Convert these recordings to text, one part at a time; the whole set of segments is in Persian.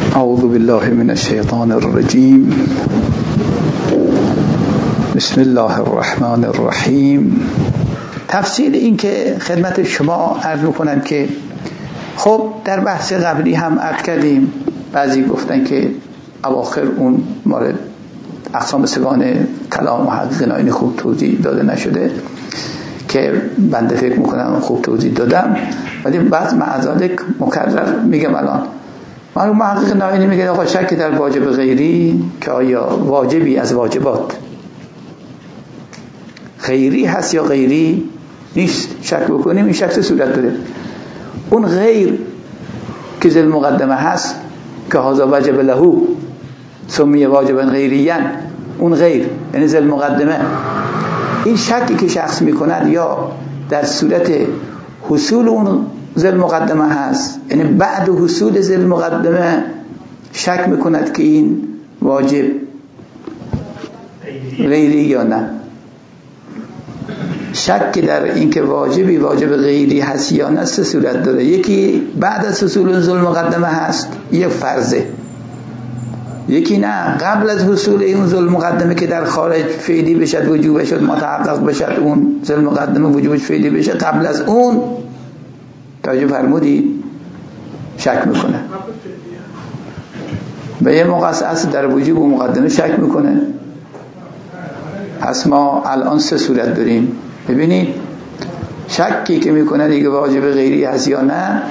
اعوذ بالله من الشیطان الرجیم. بسم الله الرحمن الرحیم. تفصیل این که خدمت شما عرض میکنم که خب در بحث قبلی هم عرض کردیم، بعضی گفتن که اواخر اون مورد اقسام سگان کلام و حقیقی این خوب توضیح داده نشده که بنده فکر میکنم خوب توضیح دادم، ولی بعض معذالک مکرر میگم. الان محقق ناینی میگه آقا شک در واجب غیری که آیا واجبی از واجبات غیری هست یا غیری نیست شک بکنیم، این شک صورت داره. اون غیر که ذل مقدمه هست که هذا وجب له سمیه واجبا غیریان، اون غیر یعنی ذل مقدمه، این شکی که شخص میکند یا در صورت حصول اون ذل مقدمه هست، یعنی بعد حصول ذل مقدمه شک میکند که این واجب غیری یا نه. شک در این که واجبی واجب غیری هست یا نه سه صورت داره. یکی بعد از حصول اون ذل مقدمه هست، یک فرضه. یکی نه قبل از حصول این ذل مقدمه که در خارج فعلی بشد وجوب بشد متحقق بشد، اون ذل مقدمه وجوبش فعلی بشه، قبل از اون توجه فرمودید شک میکنه. به یه موقع اصل در وجوب و مقدمه شک میکنه. پس ما الان سه صورت داریم. ببینید شکی که میکنه دیگه واجب غیری هست یا نه،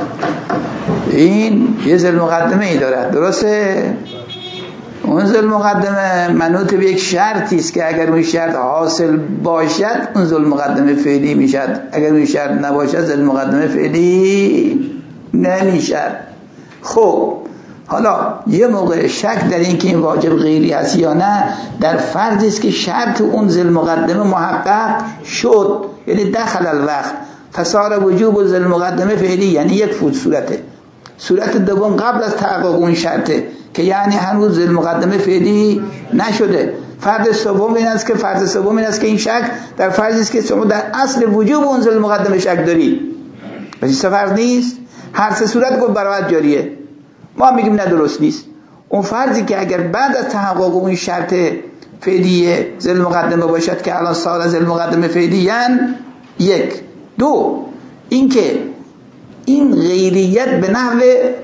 این یه ذل مقدمه ای داره، درسته؟ اون ذل مقدمه منوط به یک شرطی است که اگر اون شرط حاصل باشد اون ذل مقدمه فعلی میشد، اگر اون شرط نباشد ذل مقدمه فعلی نمیشد. خب حالا یه موقع شک در این که این واجب غیری هست یا نه در فرضی است که شرط اون ذل مقدمه محقق شد، یعنی دخل الوقت فصار وجوب ذل مقدمه فعلی، یعنی یک فوت صورته. صورت دوم قبل از تحقق اون شرطه که یعنی هنوز ذل مقدمه فعلی نشده. فرض سوم این است که این شک در فرضی است که شما در اصل وجوب اون ذل مقدمه شک داری. ولی سه فرض نیست، هر سه صورت گفت برابر جاریه. ما میگیم نه درست نیست. اون فرضی که اگر بعد از تحقق اون شرط فعلی ذل مقدمه باشد که الان سال ذل مقدمه فعلیان، یک. دو این که این غیریت به نحو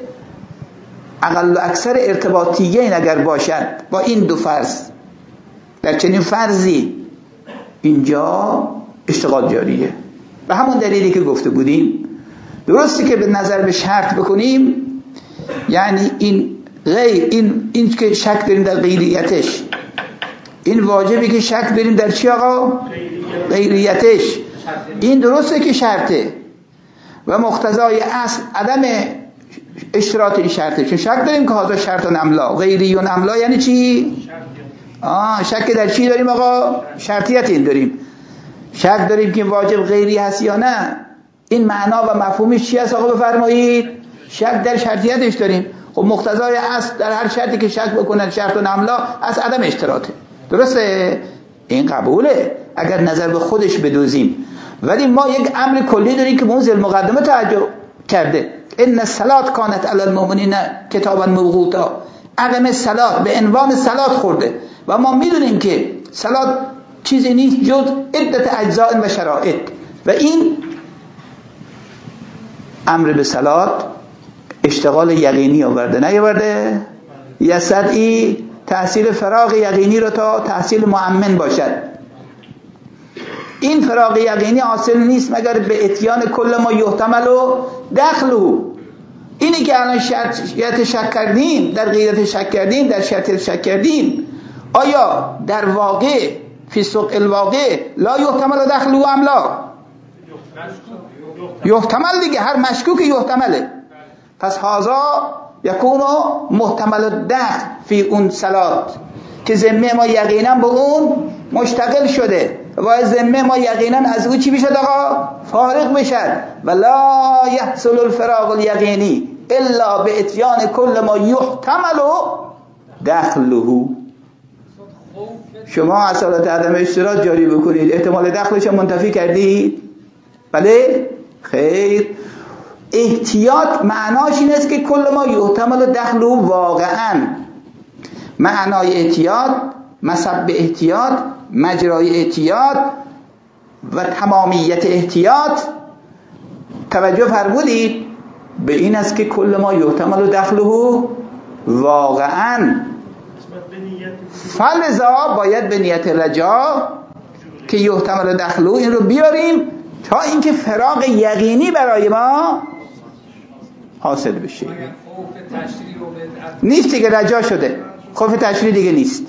اقل و اکثر ارتباطیین اگر باشد با این دو فرض، در چنین فرضی اینجا اشتغال جاریه. به همون دلیلی که گفته بودیم درستی که به نظر به شرط بکنیم، یعنی این غیر این که شک داریم در غیریتش، این واجبی که شک داریم در چی آقا؟ غیریتش. این درسته که شرطه و مقتضای اصل عدم اشتراط این شرطه، چون شک داریم که هذا شرط املا غیریون املا یعنی چی؟ شک در چی داریم آقا؟ شرطیت این داریم. شک داریم که واجب غیری هست یا نه، این معنا و مفهومش چی است آقا بفرمایید؟ شک در شرطیتش داریم. خب مقتضای اصل در هر شرطی که شک بکنن شرط و املا از عدم اشتراطه، درسته؟ این قبوله اگر نظر به خودش بدوزیم. ولی ما یک امر کلی داریم که به ذل مقدمه توجه کرده. ان الصلاه کانت علی المؤمنین کتابا موقوتا، عدم الصلاه به عنوان صلات خورده و ما میدونیم که صلات چیزی نیست جز عدت اجزاء و شرایط، و این امر به صلات اشتغال یقینی آورده نیاورده؟ یستدعی تحصیل فراغ یقینی رو تا تحصیل مؤمن باشد. این فراغ یقینی حاصل نیست مگر به اتیان کل ما یحتمل و دخله. اینی که الان شرط شک کردیم، در غیرت شک کردیم، در شرط شک کردیم، آیا در واقع فی سوق الواقع لا یحتمل و دخله ام لا؟ یحتمل دیگه، هر مشکوک یحتمله. پس هازا یکونو محتمل الدخل فی اون صلات که ذمه ما یقینا به اون مشتغل شده و ذمه ما یقینا از او چی بشد آقا؟ فارغ بشد. و لا یحصل الفراغ الیقینی الا به اتیان کل ما یحتمل دخله. شما اصالت عدم اشتراط جاری بکنید، احتمال دخلش منتفی کردید؟ بله؟ خیر. احتیاط معناش این است که کل ما یحتمل دخله واقعا. معنای احتیاط، مسبب احتیاط، مجرای احتیاط و تمامیت احتیاط، توجه فرمودید، به این است که کل ما یحتمل دخله واقعا. فلذا باید به نیت رجا که یحتمل دخله این رو بیاریم تا اینکه فراغ یقینی برای ما حاصل بشه. نیست دیگه، رجا شده، خوف تشریع دیگه نیست.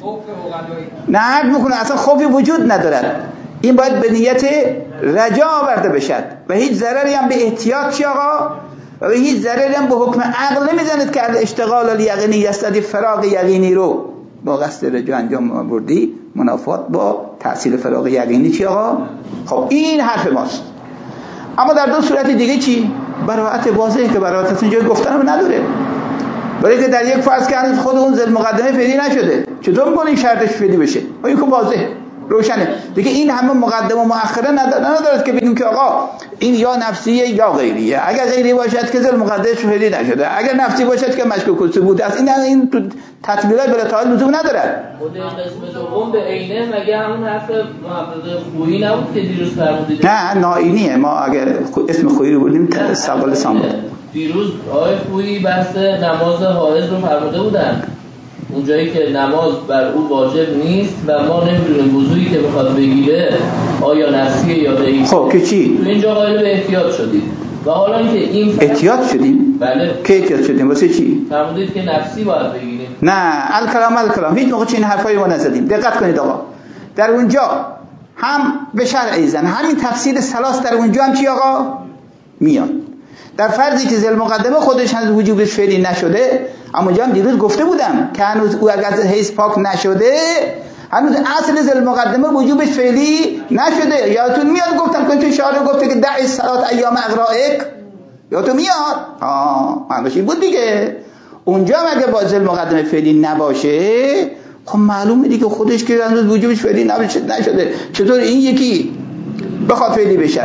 نه عرض میکنه اصلا خوفی وجود ندارد، این باید به نیت رجا آورده بشد و هیچ ضرری هم به احتیاط چی آقا و به هیچ ضرری هم به حکم عقل نمیزند که اشتغال الیقینی یستدی فراغ یقینی رو با قصد رجا انجام بردی منافات با تحصیل فراغ یقینی چی آقا. خب این حرف ماست. اما در دو صورت دیگه چی؟ براءت واضحه که براءت اصلا جای گفتن نداره. برای که در یک فرض که هنوز خود اون ذل مقدمه فعلی نشده، چطور می‌کنه این شرطش فعلی بشه؟ این که واضحه روشنه دیگه. این همه مقدمه و مؤخره ندارد که بگیم که آقا این یا نفسیه یا غیریه. اگر غیری باشد که ذل مقدمه فعلی نشده، اگر نفسی باشد که مشکوک ثبوت است. این تو تطبیقات بلا تعال لزوم ندارد. خود قسمت دوم به عینه مگه همون حرف محقق خویی نبود که دیروز فرمودید؟ نه نائینیه. ما اگر اسم خویی رو بردیم استقبال سام بود. دیروز آقای خویی بحث نماز حائض رو فرموده بودن، اونجایی که نماز بر او واجب نیست و ما نمیدونیم وضوئی که میخواد بگیره آیا نفسیه یا غیری. خب که چی؟ تو اینجا قائل به احتیاط شدید و حالا اینکه این احتیاط شدیم؟ بله. که احتیاط شدیم واسه چی؟ فرمودید که نفسی باید بگیریم. نه الکلام هیچ موقع چین حرفایی ما نزدیم. دقت کنید آقا، در اونجا هم به شرع ایزن همین تفسیر سلاس در اونجا هم چی آقا میاد. در فرضی که ذل مقدمه خودش هنوز وجوبش فعلی نشده، اما اونجا هم دیروز گفته بودم که هنوز او اگر از حیث پاک نشده هنوز اصل ذل مقدمه وجوبش فعلی نشده. یادتون میاد گفتم که تو شارع گفته که دع الصلاه ایام اغرائک، یادتون میاد؟ معنیش این بود دیگه. اونجا هم اگه با ذل مقدمه فعلی نباشه خب معلومه دیگه خودش که هنوز وجوبش فعلی نشده، چطور این یکی بخواد فعلی بشه؟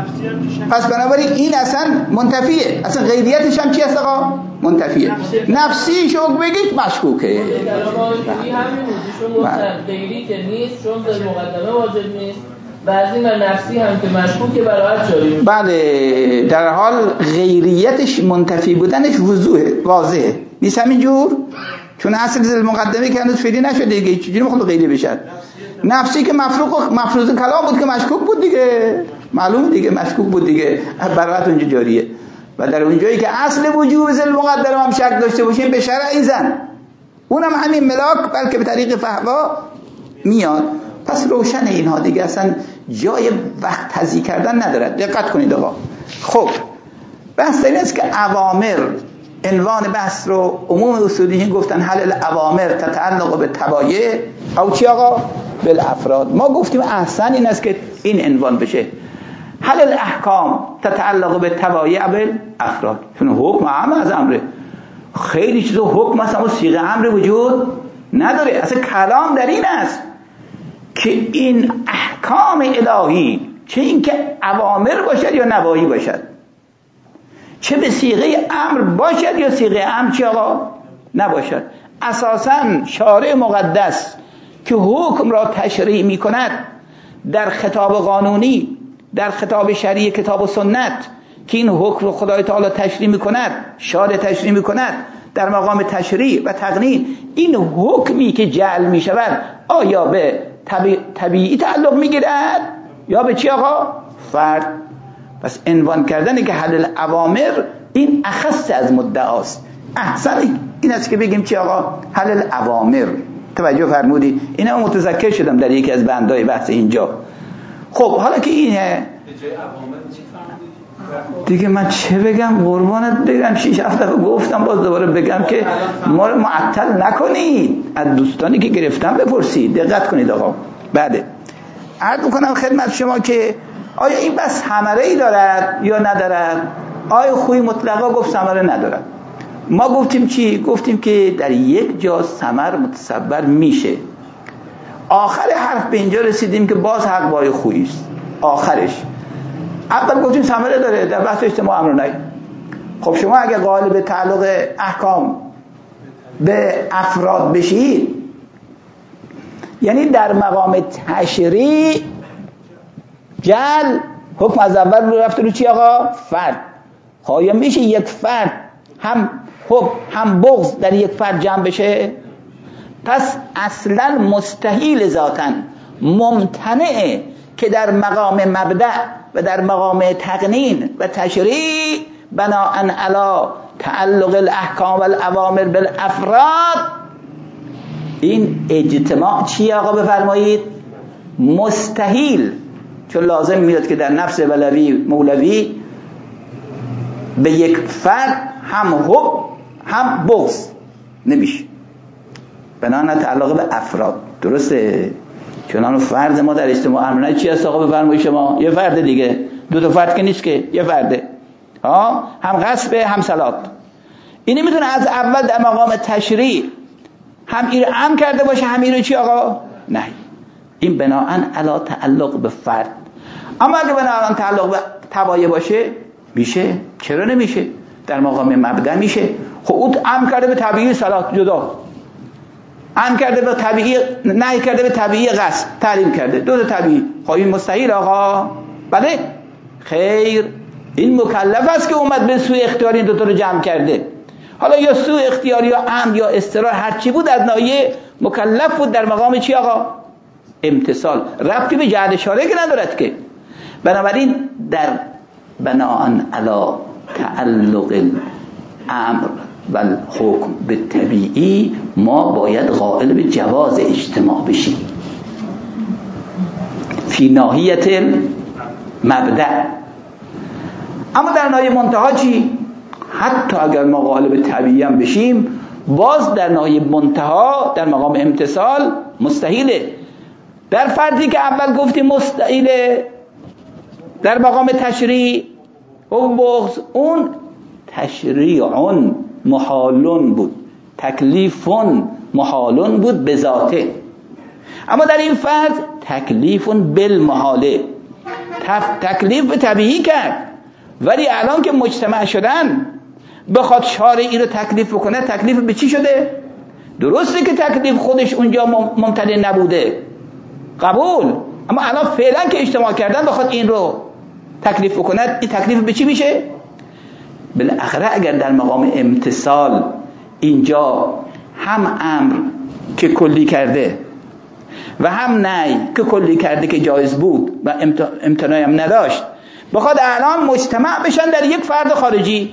پس بنابراین این اصلا منتفیه، اصلا غیریتش هم چی هست آقا؟ منتفیه. نفسی شو بگید مشکوکه. همین موضوعشون گفتن غیری که نیست چون ذل مقدمه واجب نیست، بعضی من نفسی هم که مشکوکه براحت جاری میشه. بله در حال غیریتش منتفی بودنش واضحه نیست همینجور، چون اصل ذل مقدمه که هنوز فعلی نشده دیگه چجوری میخواد غیری بشه؟ نفسی که مفروض کلام بود که مشکوک بود دیگه، معلوم دیگه مشکوک بود دیگه، براحت اونجا جاریه. و در اونجایی که اصل وجوب ذل مقدمه هم شک داشته باشیم به شرع ایزن، اونم همین ملاک بلکه به طریق فهوا میاد. پس روشن اینها دیگه اصلا جای وقت تضییع کردن ندارد. دقت کنید آقا. خب بحث این است که اوامر، عنوان بحث رو عموم اصولیین گفتن حل الاوامر تتعلق به تبایع او چی آقا؟ بالافراد. ما گفتیم احسن این است که این عنوان بشه حل الاحکام تتعلق به تبایع بالافراد، چون حکم عام از امره. خیلی چیزا حکم است اما صیغه امر وجود نداره. اصلا کلام در این است که این احکام الهی چه اینکه اوامر باشد یا نواهی باشد، چه به صیغه امر باشد یا صیغه امر چی آقا نباشد، اساساً شارع مقدس که حکم را تشریع می کند در خطاب قانونی، در خطاب شرعی کتاب و سنت که این حکم رو خدای تعالی تشریع می کند، شارع تشریع می کند در مقام تشریع و تقنین، این حکمی که جعل می شود آیا به طبیعی تعلق می گیرد یا به چی آقا؟ فرد. پس عنوان کردنه که حل الاوامر این اخص از مدعاست. احسن این است که بگیم چی آقا؟ حل الاوامر. توجه فرمودی؟ اینا متذکر شدم در یکی از بندهای بحث اینجا. خب حالا که اینه دیگه من چه بگم قربانت بگم، 6-7 دفعه گفتم باز دوباره بگم که ما رو معطل نکنید، از دوستانی که گرفتم بپرسید. دقت کنید آقا. بعد عرض میکنم خدمت شما که آیا این بس ثمره‌ای دارد یا ندارد؟ آیا خوی مطلقا گفت ثمره ندارد. ما گفتیم چی؟ گفتیم که در یک جا ثمر متصور میشه. آخر حرف به اینجا رسیدیم که باز حق بای خویی است. آخرش اول گفتیم ثمره داره در بحث اجتماع امر نهی، خب شما اگه قالب تعلق احکام به افراد بشید، یعنی در مقام تشریع جل حکم از اول رو رفت رو چی آقا؟ فرد. خواهی میشه یک فرد هم حب هم بغض در یک فرد جمع بشه؟ پس اصلا مستحیل ذاتن ممتنعه که در مقام مبدأ و در مقام تقنین و تشریع بناءً علی تعلق الاحکام و الاوامر بالافراد این اجتماع چی آقا بفرمایید؟ مستحیل، چون لازم میاد که در نفس مولوی به یک فرد هم حب هم بغض نمیشه بناء تعلق به افراد. درسته؟ چنان فرد ما در اجتماع امرنه چی هست آقا بفرمایید شما؟ یه فرد دیگه، دو تا فرد که نیست که، یه فرده، هم غصبه هم صلات. این میتونه از اول در مقام تشریع هم این امر کرده باشه هم اینو چی آقا؟ نه، این بناء علی تعلق به فرد. اما اگه بناء تعلق به تبایع باشه میشه؟ چرا نمیشه؟ در مقام مبدأ میشه. خب اون امر کرده به طبیعی صلات جدا، امر کرده به طبیعی، نهی کرده به طبیعی غصب، تعلیم کرده دو تا طبیعی. خب این مستحیل آقا؟ بله خیر، این مکلف است که اومد به سوی اختیاری دو تا رو جمع کرده. حالا یا سوء اختیاری یا امر یا اضطرار هر چی بود از ناحیه مکلف بود در مقام چی آقا؟ امتثال. ربطی به جهت اشاره که ندارد که. بنابراین در بناء علی تعلق الامر و الحکم به طبیعی ما باید قائل به جواز اجتماع بشیم فی ناحیه مبدأ. اما در ناحیه منتها چی؟ حتی اگر ما قائل به طبیعی هم بشیم باز در ناحیه منتها در مقام امتثال مستحیله. در فردی که اول گفتیم مستحیله در مقام تشریع و بغض، اون تشریعون محالون بود، تکلیفون محالون بود به ذاته. اما در این فرد تکلیفون بالمحاله، تکلیف طبیعی کرد. ولی الان که مجتمع شدن بخواد شارعی رو تکلیف بکنه، تکلیف به چی شده؟ درسته که تکلیف خودش اونجا ممتنع نبوده، قبول، اما الان فعلا که اجتماع کردن بخواد این رو تکلیف بکنه، این تکلیف به چی میشه؟ بالاخره اگر در مقام امتثال اینجا هم امر که کلی کرده و هم نهی که کلی کرده که جایز بود و امتناعی هم نداشت، بخواد الان مجتمع بشن در یک فرد خارجی،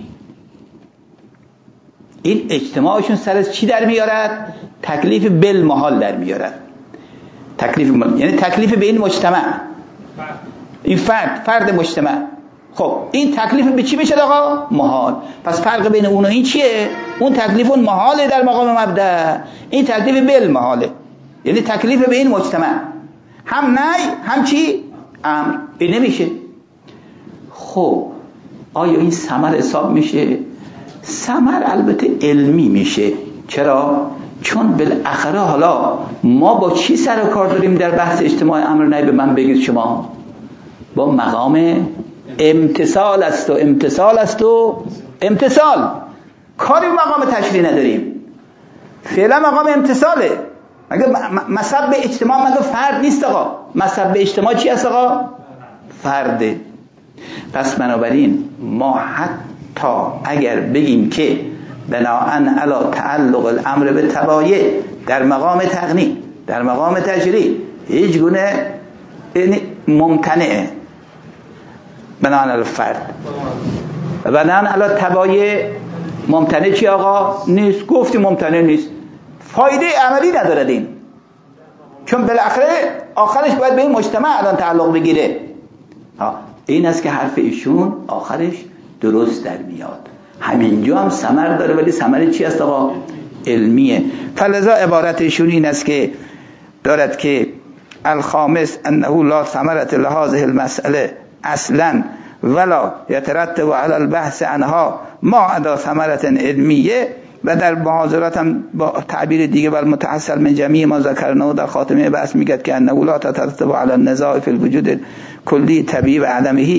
این اجتماعشون سر از چی در میارد؟ تکلیف بالمحال در میارد. تکلیف یعنی تکلیف به این مجتمع، این فرد مجتمع. خب این تکلیف به چی میشه آقا؟ محال. پس فرق بین اون و این چیه؟ اون تکلیف اون محاله در مقام مبدأ، این تکلیف بالمحاله، یعنی تکلیف به این مجتمع، هم نهی هم چی؟ امر. این نمیشه. خب آیا این ثمر حساب میشه؟ ثمر البته علمی میشه. چرا؟ چون بالاخره حالا ما با چی سر و کار داریم در بحث اجتماع امر نهی؟ به من بگید شما. با مقام امتثال است و امتثال است و امتثال. کاری به مقام تشریع نداریم، فعلا مقام امتثاله. مگه مصب به اجتماع مگه فرد نیست آقا؟ مصب به اجتماع چی است آقا؟ فرده. پس بنابراین ما حتی اگر بگیم که بناء علی تعلق الامر به تبایع در مقام تقنین در مقام تشریع هیچ گونه ممتنعه بناء علی فرد و بناء علی تبایع ممتنع چی آقا؟ نیست. گفتی ممتنع نیست، فایده عملی ندارد این، چون بالاخره آخرش باید به این مجتمع الان تعلق بگیره. این است که حرف ایشون آخرش درست در میاد. همینجا هم ثمر داره، ولی ثمر چی است آقا؟ علمیه. فلذا عبارت ایشون این است که دارد که الخامس انه لا ثمرة لهذه المسأله اصلا ولا يترتب على البحث عنها ما عدا ثمرة علمیه. و در محاضرات هم با تعبیر دیگه بل متحصل من جمعی ما ذکرناه در خاتمه بحث میگد که انه لا تترتب على النزاع فی الوجود کلی طبیعی و عدمهی.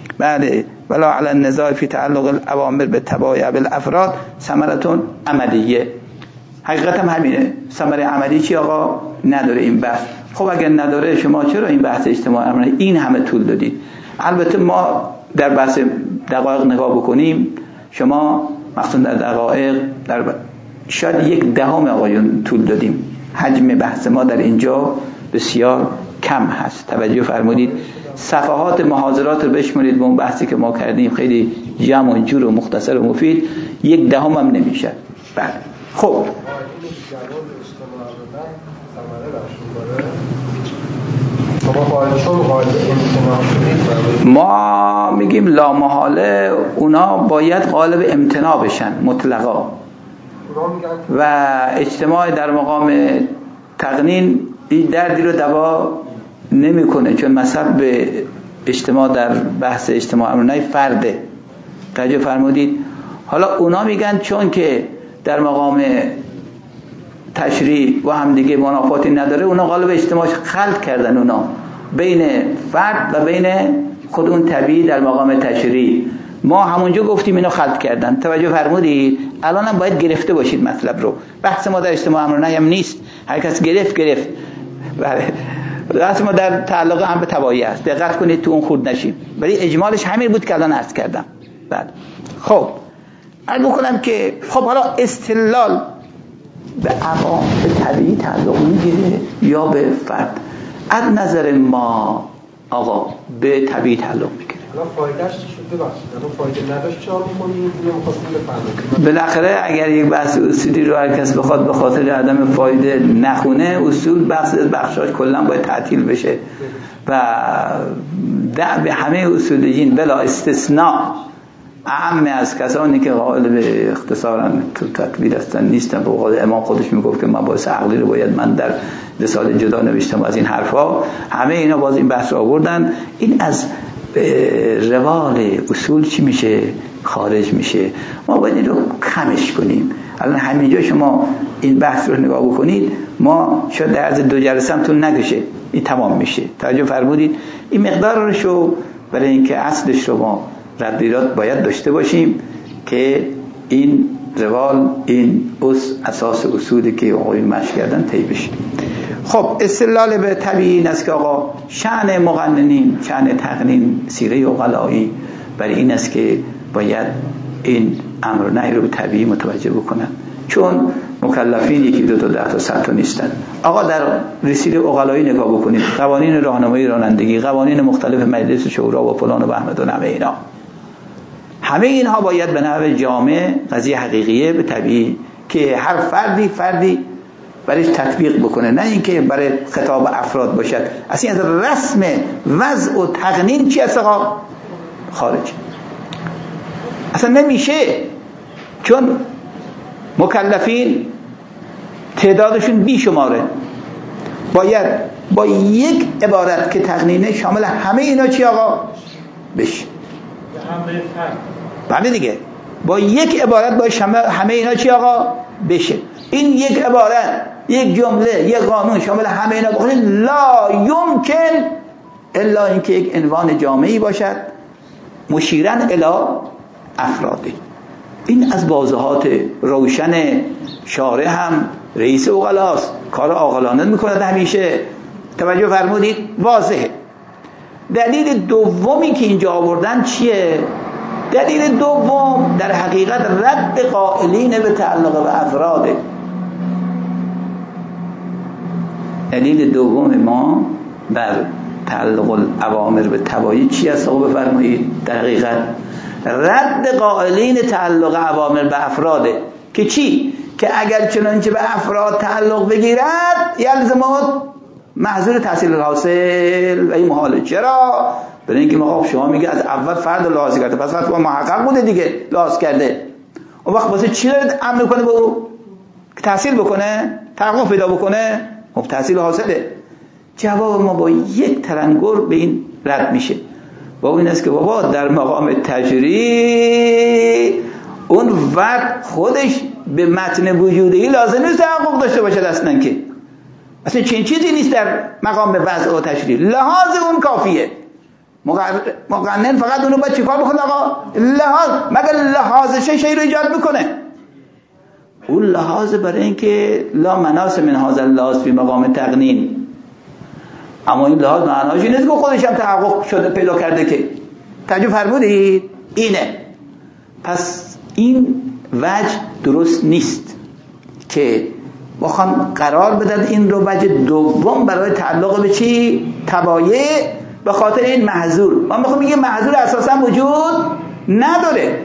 بله ولا علی النزاع فی تعلق الاوامر به تبایع بالافراد ثمرتون عملیه. حقیقت هم همینه. ثمره عملی چی آقا؟ نداره این بحث. خب اگر نداره شما چرا این بحث اجتماع امرنهی این همه طول دادید؟ البته ما در بحث دقایق نگاه بکنیم، شما مخصوصا در دقایق در شاید 1/10 آقایون طول دادیم. حجم بحث ما در اینجا بسیار کم هست. توجه فرمودید. صفحات محاضرات رو بشمارید به اون بحثی که ما کردیم، خیلی جمع و جور و مختصر و مفید، 1/10 هم نمیشه. بله خب ما میگیم لا محاله اونا باید قالب امتناع بشن مطلقا، و اجتماع در مقام تقنین این دردی رو دوا نمیکنه، چون مذهب به اجتماع در بحث اجتماع امرنهی فرده. توجه فرمودید. حالا اونا میگن چون که در مقام تشریع و هم دیگه منافاتی نداره، اونا قالب اجتماعش خلق کردن، اونا بین فرد و بین خود اون طبیعی در مقام تشریع. ما همونجا گفتیم اینو خلق کردن. توجه فرمودید. الان هم باید گرفته باشید مطلب رو. بحث ما در اجتماع امرنهی هم نیست، هر کس گرفت. بله بحث ما در تعلق هم به تبایع است. دقت کنید تو اون خورد نشیم، ولی اجمالش همین بود که الان عرض کردم. بله خب عرض بکنم که خب حالا استدلال به عوامل طبیعی تعلق میگیره یا به فرد؟ از نظر ما آقا به طبیعی تعلق میگیره. الان فایدهش چی شد؟ ببخشید الان فایده نداشت چرا می‌کنید؟ اینو می‌خواستم بفهمم. بالاخره اگر یک بحث اصولی رو هر کس بخواد به خاطر عدم فایده نخونه، اصول بخشاش کلا باید تعطیل بشه و به همه اصولیین بلا استثناء اعم از کسانی که قائل به اختصارا تو تطبیق هستن نیستن. به قول امام خودش میگفت که مباحث عقلی رو باید من در رساله جدا نوشتم از این حرفا. همه اینا باز این بحث رو آوردن. این از روال اصول چی میشه؟ خارج میشه. ما باید این رو کمش کنیم. الان همینجا شما این بحث رو نگاه بکنید، ما شاید در عرض 2 جلسه هم طول نکشه این تمام میشه. توجه فرمودید. این مقدار رو برای اینکه اصلش رو ما ردیرات باید داشته باشیم که این روال، این اساس اصولی که آقایون مشق کردن طی بشه. خب استدلال به طبیعی این است که آقا شأن مقننین، شأن تقنین، سیره عقلایی برای این است که باید این امر نهی رو به طبیعی متوجه بکنن، چون مکلفین 1 2 تا 10 تا 100 تا نیستن. آقا در رسیل عقلایی نگاه بکنید، قوانین راهنمایی رانندگی، قوانین مختلف مجلس شورا و فلان و بهمن و اینا، همه اینها باید به نحو جامع قضیه حقیقیه به طبیعی که هر فردی برایش تطبیق بکنه، نه اینکه برای خطاب افراد باشد. اصلا از رسم وضع و تقنین چی است آقا؟ خارج. اصلا نمیشه، چون مکلفین تعدادشون بیشماره. باید با یک عبارت که تقنینه شامل همه اینا چی آقا؟ بشه. بله دیگه، با یک عبارت باید همه اینا چی آقا؟ بشه. این یک عبارت، یک جمله، یک قانون شامل همه اینا بخونه لا یمکن الا اینکه یک عنوان جامعی باشد مشیرن الی افرادی. این از واضحات روشن شارع هم رئیس عقلاست، کار عاقلانه میکند همیشه. توجه فرمودید؟ واضحه. دلیل دومی که اینجا آوردن چیه؟ دلیل دوم در حقیقت رد قائلین به تعلق به افراده. دلیل دوم ما در تعلق الاوامر به تبایع چی است؟ بفرمایید. در حقیقت رد قائلین تعلق اوامر به افراده که چی؟ که اگر چنانچه به افراد تعلق بگیرد یلزمات محضور تحصیل الحاصل و این محاله. چرا؟ برای اینکه ما شما میگه از اول فرد لحاظ کرده، پس فرد محقق بوده دیگه، لحاظ کرده. اون وقت واسه چی داره عمل کنه به او؟ که تحصیل بکنه، تحقق پیدا بکنه، خب تحصیل حاصله. جواب ما با یک تلنگر به این رد میشه. با این است که بابا در مقام تجریع اون فرد خودش به متن وجودی لازم نیست تحقق داشته باشه اصلا، که اصلا چنین چیزی نیست در مقام وضع و تشریع، لحاظ اون کافیه. مقنن فقط اونو باید چیکار بکنه آقا؟ لحاظ، مگر لحاظ شی رو ایجاد میکنه؟ اون لحاظ برای اینکه لا مناس من هذا اللحاظ فی مقام تقنین، اما این لحاظ معناش این نیست که خودش هم تحقق شده پیدا کرده که. توجه فرمودید؟ اینه. پس این وجه درست نیست که بخوان قرار بدن این رو وجه دوم برای تعلق به چی؟ تبایع، به خاطر این محظور. ما میخوام بگیم محظور اساسا وجود نداره.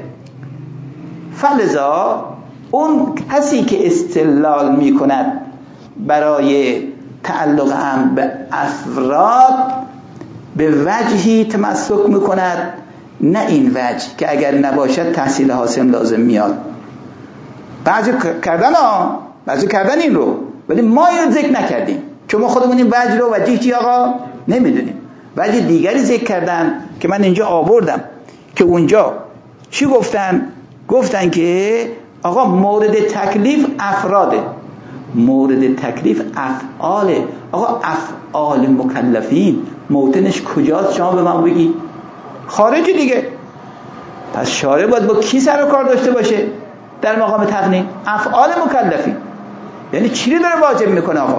فلذا اون کسی که استدلال میکند برای تعلق هم به افراد به وجهی تمسک میکند، نه این وجه که اگر نباشد تحصیل حاصل لازم میاد. بعضی کردن این رو، ولی ما این رو ذکر نکردیم چون ما خودمون این وجه رو وجه چی آقا نمیدونیم. وجه دیگری ذکر کردن که من اینجا آوردم که اونجا چی گفتن که آقا مورد تکلیف افراده، مورد تکلیف افعاله. آقا افعال مکلفین موطنش کجاست؟ شما به من بگی. خارجی دیگه. پس شارع باید با کی سر و کار داشته باشه در مقام تقنین؟ افعال مکلفین. یعنی چی رو داره واجب میکنه آقا؟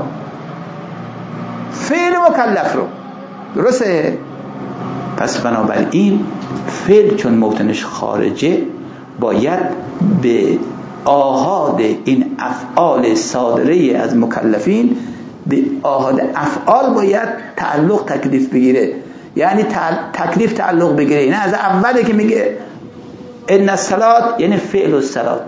فعل مکلف رو. درسته؟ پس بنابراین فعل چون موطنش خارجه باید به آحاد این افعال صادره از مکلفین، به آحاد افعال باید تعلق تکلیف بگیره. یعنی تکلیف تعلق بگیره. نه از اوله که میگه ان الصلاه یعنی فعل الصلاه.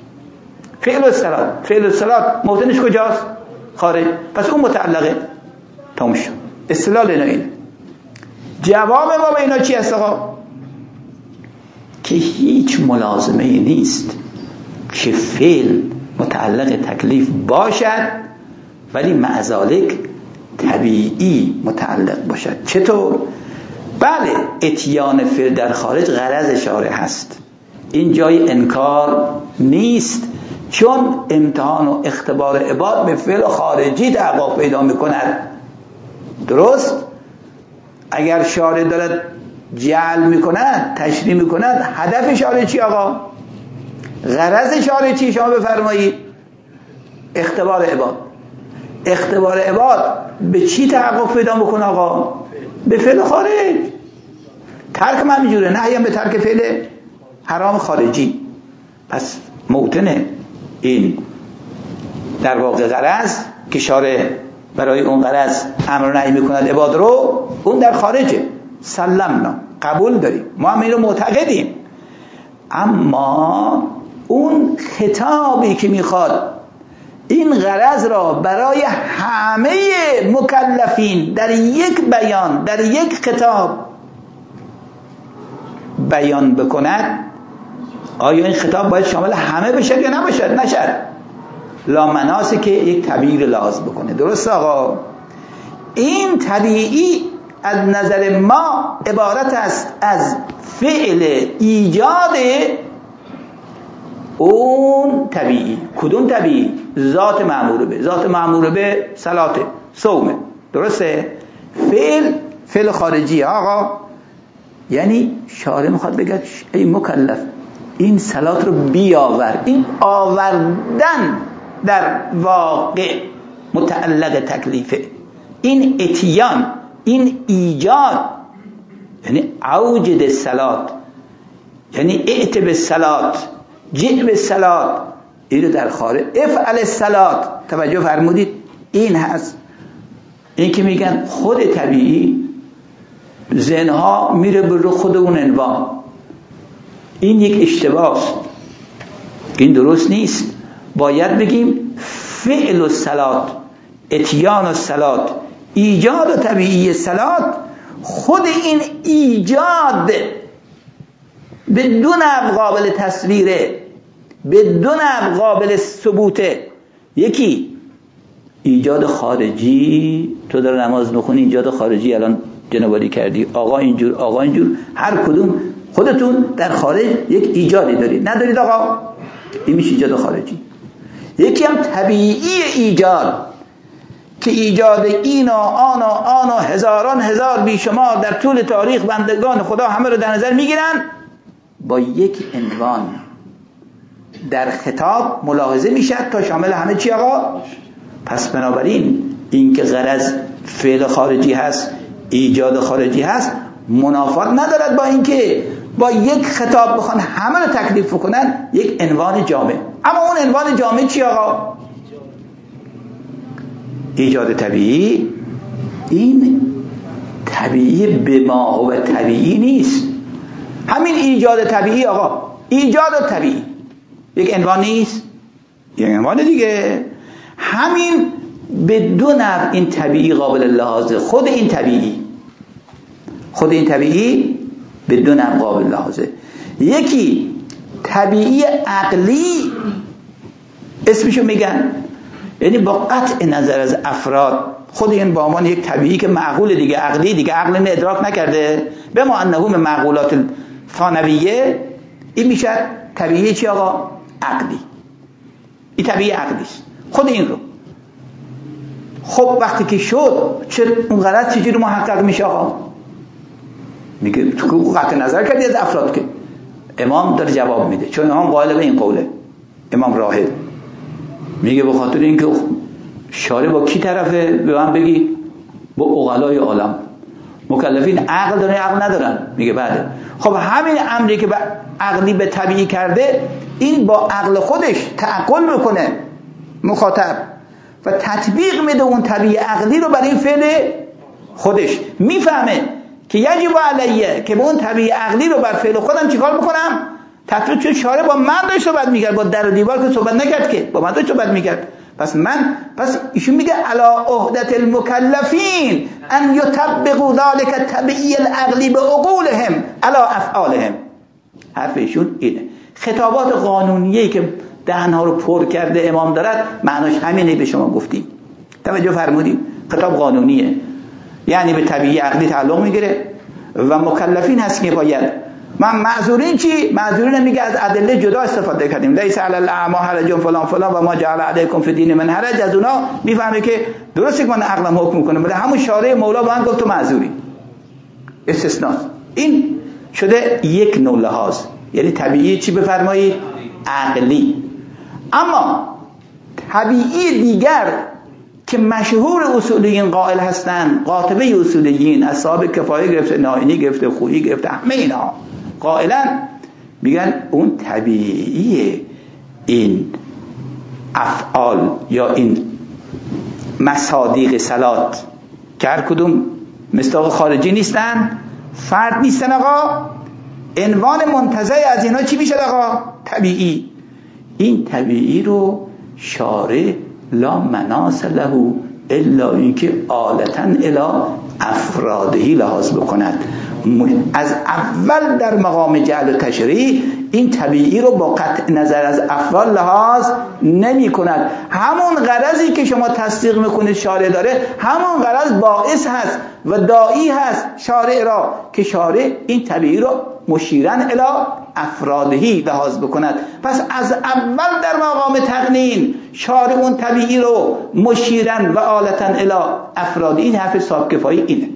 فعل الصلاه موطنش کجاست؟ خارج. پس اون متعلقه. تمام شد. استدلال اینه. جواب ما به اینا چی هست آقا؟ که هیچ ملازمه ای نیست که فعل متعلق تکلیف باشد ولی مع ذالک طبیعی متعلق باشد. چطور؟ بله، اتیان فعل در خارج غرض شارع هست، این جای انکار نیست، چون امتحان و اختبار عباد به فعل خارجی تحقق پیدا میکند. درست؟ اگر شارع دارد جعل میکند، تشریح میکند، هدف شارع چی آقا؟ غرض شارع چی؟ شما بفرمایید. اختبار عباد. اختبار عباد به چی تحقق پیدا میکنه آقا؟ به فعل خارج. ترک من میجوره، نهیم به ترک فعل حرام خارجی. پس موطن این در واقع غرض که شارع برای اون غرض امر و نهی میکند عباد رو، اون در خارجه. سلمنا، قبول داریم، ما هم این رو معتقدیم. اما اون خطابی که میخواد این غرض را برای همه مکلفین در یک بیان، در یک خطاب بیان بکند، آیا این خطاب باید شامل همه بشه یا نباشد؟ نشد. لا مناسه که یک تعبیر لحاظ بکنه. درست آقا؟ این طبیعی از نظر ما عبارت است از فعل ایجاد اون طبیعی. کدوم طبیعی؟ ذات مأمور به صلات صومه. درسته؟ فعل خارجی آقا. یعنی شارع میخواد بگه ای مکلف این صلات رو بیاور. این آوردن در واقع متعلق تکلیفه. این اتیان، این ایجاد، یعنی اوجد الصلات، یعنی ائت بالصلات، جئ بالصلات، این رو در خارج افعل الصلات. توجه فرمودید؟ این هست. این که میگن خود طبیعی، ذهنها میره به رو خود اون عنوان. این یک اشتباه است، این درست نیست. باید بگیم فعل الصلات، اتیان الصلات، ایجاد طبیعی صلات. خود این ایجاد بدون قابل تصویره، بدون قابل ثبوته. یکی ایجاد خارجی، تو در نماز میخونی ایجاد خارجی الان جنابالی کردی، آقا اینجور، هر کدوم خودتون در خارج یک ایجادی دارید. ندارید آقا؟ این میشه ایجاد خارجی. یکی هم طبیعی ایجاد که ایجاد این و آن و آن و هزاران هزار بیشمار در طول تاریخ بندگان خدا همه رو در نظر میگیرن، با یک عنوان در خطاب ملاحظه میشد تا شامل همه چی آقا. پس بنابراین این که غرض فعل خارجی هست، ایجاد خارجی هست، منافات ندارد با اینکه با یک خطاب بخوان همه رو تکلیف کنن یک عنوان جامع. اما اون عنوان جامع چی آقا؟ ایجاد طبیعی. این طبیعی به ما و طبیعی نیست. همین ایجاد طبیعی آقا، ایجاد طبیعی یک عنوان نیست، یک عنوان دیگه. همین به دو نوع این طبیعی قابل لحاظه. خود این طبیعی به دو نوع قابل لحاظه. یکی طبیعی عقلی اسمشو میگن، یعنی با قطع نظر از افراد خود این با عنوان یک طبیعی که معقول دیگه، عقلی دیگه، عقل اینو ادراک نکرده، به ما انه من معقولات ثانویه، این میشه طبیعی چی آقا؟ عقلی. این طبیعی عقلی است خود این رو. خب وقتی که شد اون غلط چجوری محقق میشه آقا؟ میگه تو قطع نظر کردی از افراد که امام داره جواب میده، چون امام قائل به این قوله. امام راحل میگه به خاطر اینکه شارع با کی طرفه؟ به من بگی با عقلای عالم. مکلفین عقل دارن عقل ندارن؟ میگه بله. خب همین امری که به عقلی به طبیعی کرده، این با عقل خودش تعقل میکنه مخاطب و تطبیق میده اون طبیعی عقلی رو برای این فعل خودش. میفهمه که یجب علیه که به اون طبیعی عقلی رو بر فعل خودم چیکار بکنم؟ تطبیق. چون شارع با من داشت صحبت میکرد، با در و دیوار که صحبت نکرد، که با من داشت صحبت میکرد. پس ایشون میگه علی عهدة المکلفین ان یطبقوا ذلک الطبیعی العقلی بعقولهم علی افعالهم. حرف ایشون اینه. خطابات قانونیه که دهنها رو پر کرده امام دارد، معناش همینه به شما گفتیم. توجه فرمودید؟ خطاب قانونیه، یعنی به طبیعی عقلی تعلق میگیره و مکلفین هست که باید. من معذورین چی؟ معذورین میگه از ادله جدا استفاده کردیم. لیس علی الاعمی حرج فلان فلان و ما جعل علیکم فی الدین من حرج. از اونا میفهمه که درسته که من عقلم حکم میکنه، ولی همون شارع مولا با من گفت تو معذوری. استثناء. این شده یک نوع لحاظ، یعنی طبیعی چی بفرمایید؟ عقلی. اما طبیعی دیگر که مشهور اصولیین قائل هستند، قاطبه اصولیین، اصحاب کفایه گرفته، نائینی گرفته، خویی گرفته، همه اینا قائلن، میگن اون طبیعیه این افعال یا این مصادیق صلات که هر کدوم مصداق خارجی نیستن، فرد نیستن آقا. عنوان منتزع از اینا چی میشه آقا؟ طبیعی. این طبیعی رو شارع لا مناس له الا اینکه آلتاً الی افرادهی لحاظ بکند. از اول در مقام جعل و تشریع این طبیعی رو با قطع نظر از افعال لحاظ نمی کند. همون غرضی که شما تصدیق میکنید شارع داره، همون غرض باعث هست و داعی هست شارع را که شارع این طبیعی رو مشیرن الی افرادهی لحاظ بکند. پس از اول در مقام تقنین شارع اون طبیعی رو مشیرن و آلتاً الی افرادهی. این حرف صاحب کفایی اینه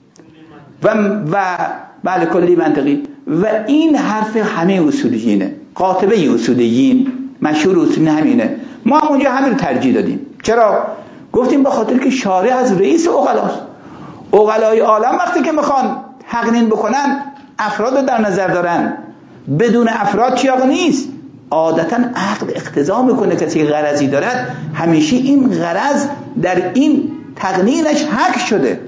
و بله کلی منطقی. و این حرف همه اصولیینه، قاطبه اصولیین، مشهور اصولیین همینه. ما هم اونجا همین ترجیح دادیم. چرا؟ گفتیم به خاطر که شارع از رئیس عقلاست. عقلای عالم وقتی که میخوان تقنین بکنن افراد در نظر دارن، بدون افراد چی آقا نیست. عادتا عقل اقتضا میکنه کسی غرضی دارد همیشه این غرض در این تقنینش حک شده.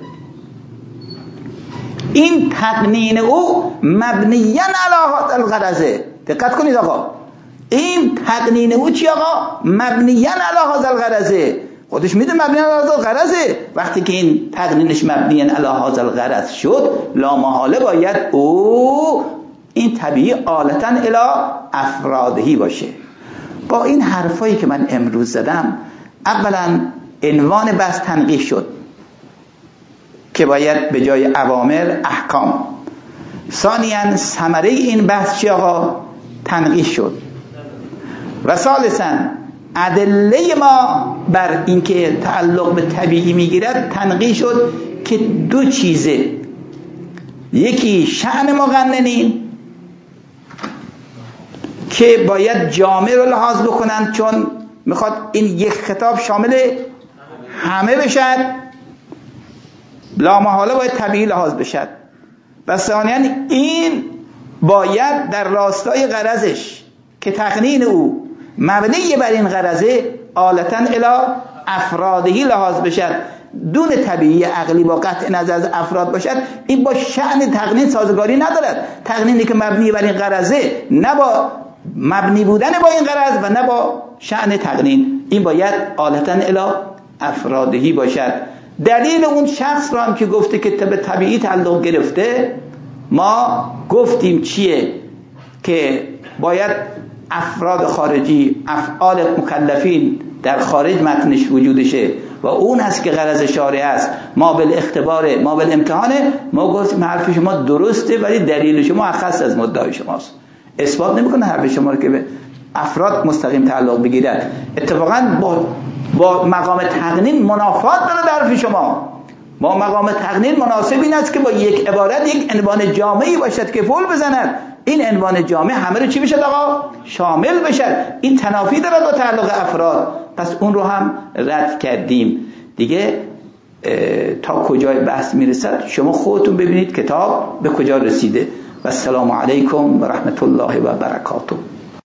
این تقنین او مبنیاً علی هذا الغرضه. دقت کنید آقا، این تقنین او چی آقا؟ مبنیاً علی هذا الغرضه. خودش میده مبنیاً علی هذا الغرضه. وقتی که این تقنینش مبنیاً علی هذا الغرض شد، لا محاله باید او این طبیعی آلتاً الی افرادهی باشه. با این حرفایی که من امروز زدم، اولا عنوان بحث تنقیح شد که باید به جای اوامر احکام. ثانیاً ثمره این بحث چی آقا؟ تنقیح شد. و ثالثاً ادله ما بر اینکه تعلق به طبیعی میگیرد تنقیح شد که دو چیزه، یکی شأن مقننین که باید جامع رو لحاظ بکنن چون میخواد این یک خطاب شامل همه بشد، لا محاله باید طبیعی لحاظ بشد. و ثانیاً این باید در راستای غرضش که تقنین او مبنی بر این غرضه آلتاً الی افرادهی لحاظ بشد، دون طبیعی عقلی با قطع نظر از افراد باشد. این با شأن تقنین سازگاری ندارد. تقنینی که مبنی بر این غرضه نه با مبنی بودن با این غرض و نه با شأن تقنین، این باید آلتاً الی افرادهی باشد. دلیل اون شخص رو هم که گفته که به طبیعی تعلق گرفته ما گفتیم چیه، که باید افراد خارجی، افعال مکلفین در خارج متنش وجودشه و اون هست که غرض شارع است، ما بالاختبار ما بالامتحانه. ما گفتیم حرف شما درسته ولی دلیل شما اخص از مدعای شماست، اثبات نمیکنه حرف شما رو که به افراد مستقیم تعلق بگیرد. اتفاقا با مقام تقنین منافات داره در حرف شما. با مقام تقنین مناسب این است که با یک عبارت یک عنوان جامعی باشد که فول بزند. این عنوان جامع همه رو چی بشد آقا؟ شامل بشد. این تنافی داره با تعلق افراد، پس اون رو هم رد کردیم دیگه. تا کجای بحث میرسد شما خودتون ببینید کتاب به کجا رسیده. و السلام علیکم و رحمت الله و برکاته.